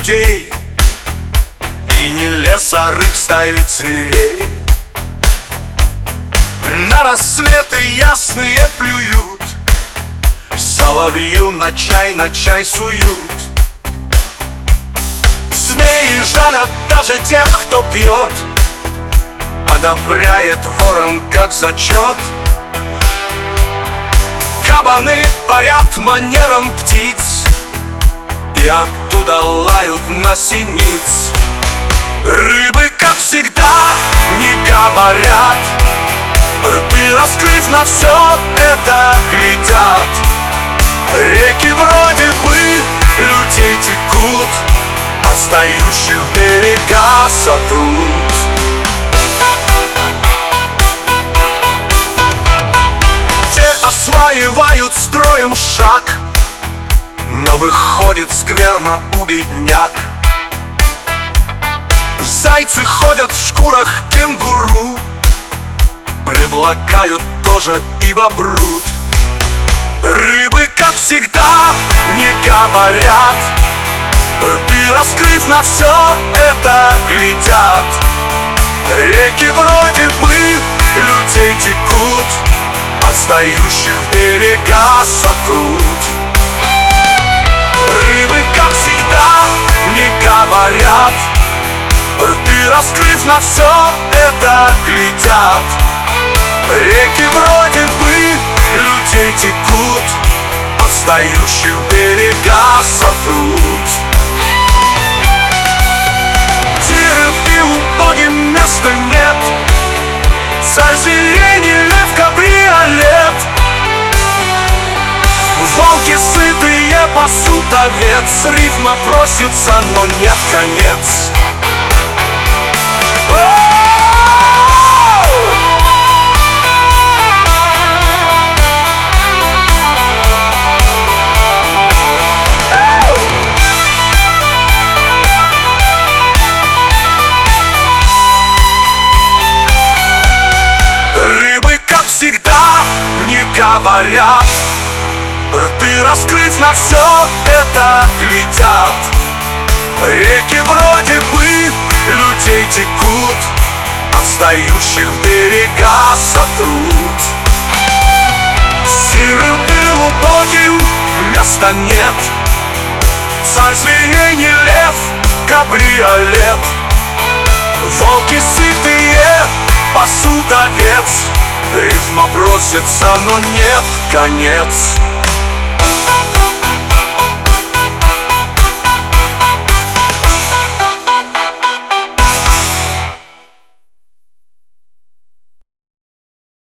людей, и не лесоруб ставит зверей. На рассветы ясные плюют, соловью на чай суют. Змеи жалят даже тех, кто пьет, одобряет ворон как зачет. Кабаны парят манером птиц, и оттуда лают на синиц. Рыбы, как всегда, не говорят, рты раскрыв, на все это глядят. Реки вроде бы людей текут, отстающих берега сотрут. Те осваивают строем шаг, но выходит скверно у бедняк. Зайцы ходят в шкурах кенгуру, предлагают тоже и бобрут. Рыбы, как всегда, не говорят, рты раскрыв, на все это глядят. Реки вроде бы людей текут, отстающих берега сотрут. Рыбы, как всегда, не говорят, рты раскрыв, на все это глядят. Реки вроде бы людей текут, отстающих берега сотрут. Терпи, убогим места нет, царь зелени, лев, кабриолет. Волки сытые пасут овец, рифма просится, но нет конец. Рыбы, как всегда, не говорят, рты раскрыв, на все это глядят. Реки вроде бы людей текут, отстающих берега сотрут. Сырым и убогим места нет, царь зверей не лев, кабриолет. Волки сытые пасут овец, рифма просится, но нет конец.